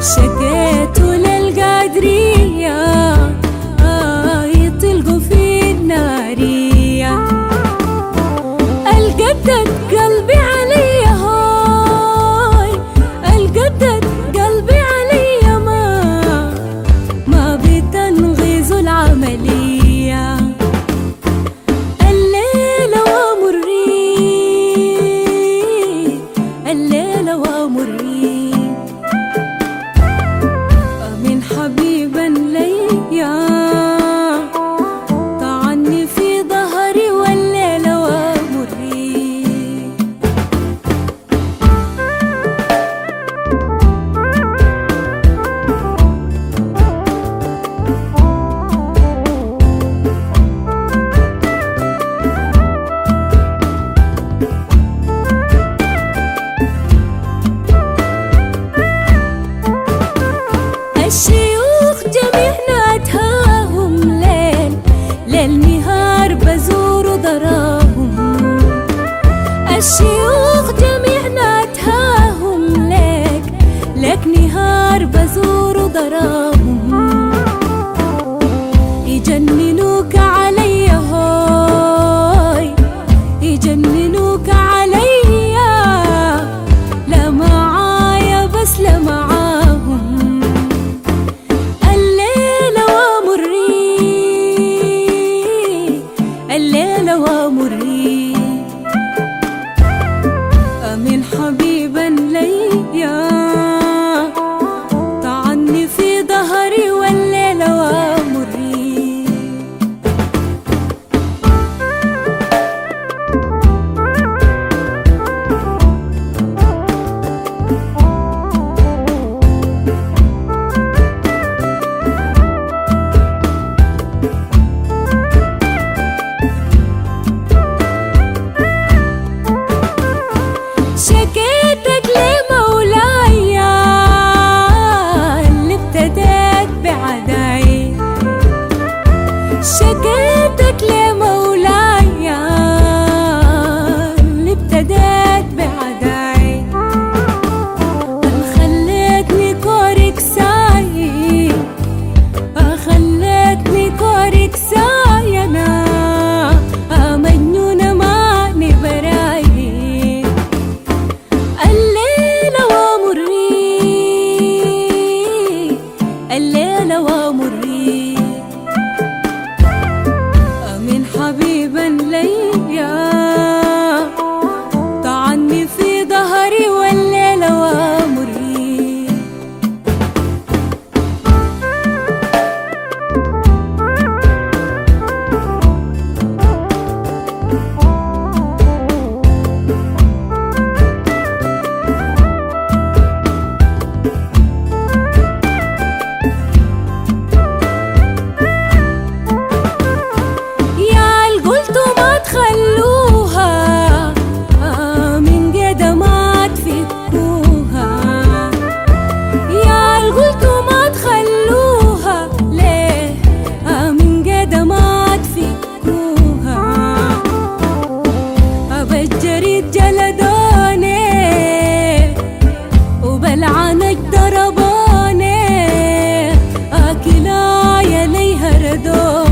شكيت للقادرية يطلقوا في النارية. القدت قلبي علي هاي، القدت قلبي علي ما بتنغيز العملية. الليلة وامري، الليلة وامري من حبيبا ليا طعني في ظهري والليلة وامري. الشيوخ جميع ناتهاهم ليل ليل نهار بزور ضراهم. الشيوخ جميع ناتهاهم لك نهار بزور ضراهم. يجننوك علي هاي، يجننوك علي لا معايا بس لا معاهم. الليلة وامري من حبيبا ليا طعني في ظهري والليلة وامري. شكيتك لمولاي اللي ابتديت بعداي، شكيتك لمولاي اللي ابتديت بعداي. خليتني كورك ساي، خليتني كورك ساي انا مجنونة ماني براي. الليلة وامري من حبيبا ليا طعني في ظهري والليلة وامري. خلوها من قدمات فكوها، يا القلت ما تخلوها ليه من قدمات فكوها. بالجريد جلدوني وبالعنج ضربوني كلايا لي هردوني.